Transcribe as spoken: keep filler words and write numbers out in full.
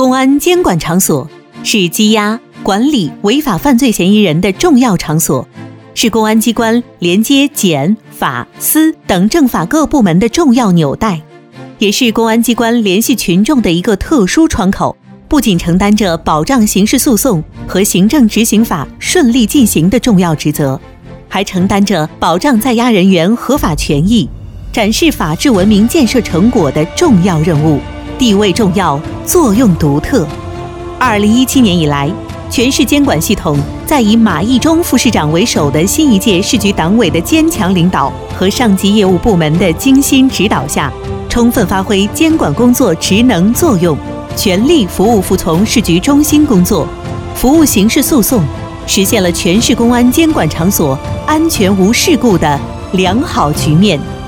公安监管场所是羁押、管理违法犯罪嫌疑人的重要场所，是公安机关连接检、法、司等政法各部门的重要纽带，也是公安机关联系群众的一个特殊窗口。不仅承担着保障刑事诉讼和行政执行法顺利进行的重要职责，还承担着保障在押人员合法权益、展示法治文明建设成果的重要任务，地位重要，作用独特。二零一七年以来，全市监管系统在以马毅中副市长为首的新一届市局党委的坚强领导和上级业务部门的精心指导下，充分发挥监管工作职能作用，全力服务服从市局中心工作，服务刑事诉讼，实现了全市公安监管场所安全无事故的良好局面。